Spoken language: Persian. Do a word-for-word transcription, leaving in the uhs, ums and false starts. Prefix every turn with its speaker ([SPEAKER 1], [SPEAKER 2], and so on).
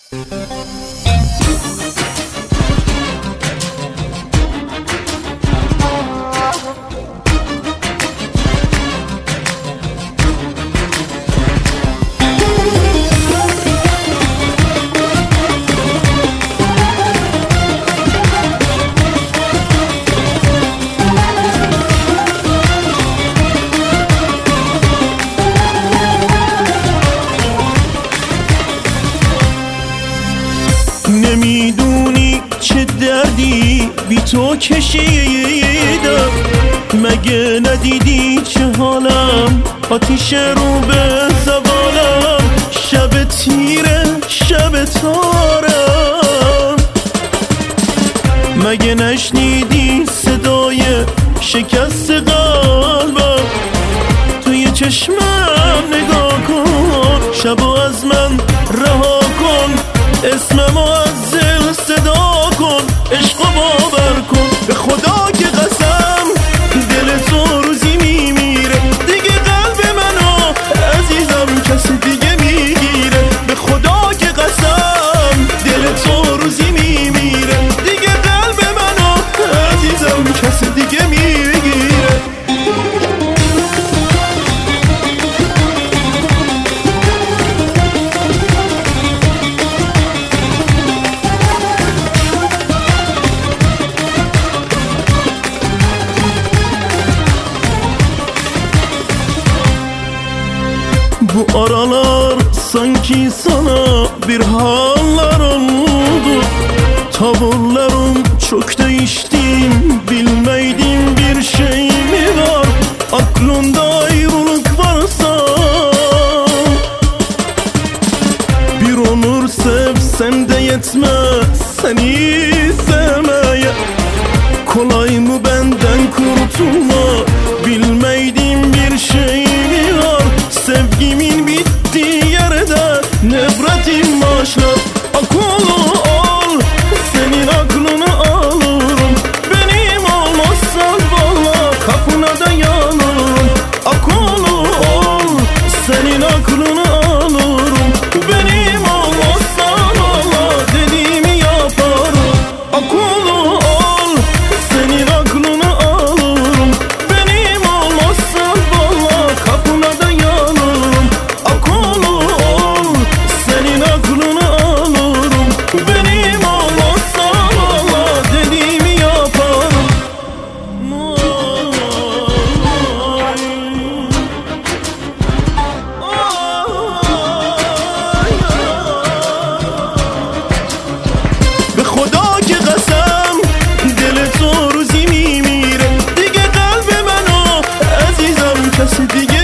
[SPEAKER 1] نمیدونی چه دردی بی تو کشیدم، مگه ندیدی چه حالم آتیش رو به زبانم، شب تیره شب تارم، مگه نشنیدی صدای شکست قلبم، توی چشمم نگاه کن، شبو از من رها کن، اسممو از دل صدا کن، عشقو باور کن، به خدا که قسم دل تو روزی میمیره، دیگه قلب منو عزیزم کسی دیگه میگیره، به خدا که قسم دل تو روزی میمیره، دیگه قلب منو عزیزم کسی دیگه میگیره. Bu aralar sanki sana bir haller oldu, tavırlarım çok değiştim, bilmediğim bir şey mi var, aklında ayrılık varsa bir ömür sevsem de yetmez seni sevmeye, kolay mı benden kurtulmak, bilmediğim bir şey mi var, sevgimin bittiği yerde nefretim başlar, akıllı ol senin aklını alırım, benim olmazsan valla kapına dayanırım, akıllı ol senin aklını alırım, benim olmazsan valla dediğimi yaparım, akıllı ol senin aklını alırım, benim olmazsan valla kapına dayanırım, akıllı ol senin aklını alırım, benim olmazsan valla dediğimi yaparım. به خدا که قسم دل تو روزی میمیره، دیگه قلب منو عزیزم کسی دیگه